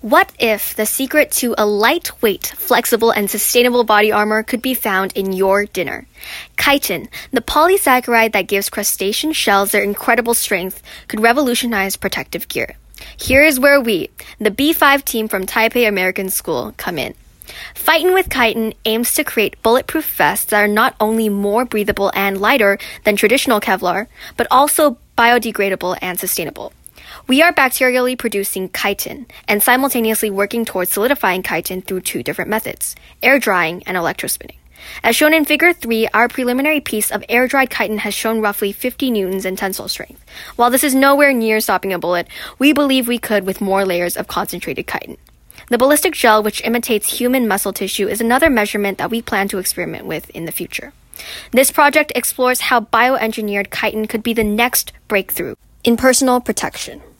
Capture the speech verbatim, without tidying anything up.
What if the secret to a lightweight, flexible, and sustainable body armor could be found in your dinner? Chitin, the polysaccharide that gives crustacean shells their incredible strength, could revolutionize protective gear. Here is where we, the B five team from Taipei American School, come in. Fightin' with Chitin aims to create bulletproof vests that are not only more breathable and lighter than traditional Kevlar, but also biodegradable and sustainable. We are bacterially producing chitin and simultaneously working towards solidifying chitin through two different methods, air drying and electrospinning. As shown in figure three, our preliminary piece of air-dried chitin has shown roughly fifty newtons in tensile strength. While this is nowhere near stopping a bullet, we believe we could with more layers of concentrated chitin. The ballistic gel, which imitates human muscle tissue, is another measurement that we plan to experiment with in the future. This project explores how bioengineered chitin could be the next breakthrough in personal protection.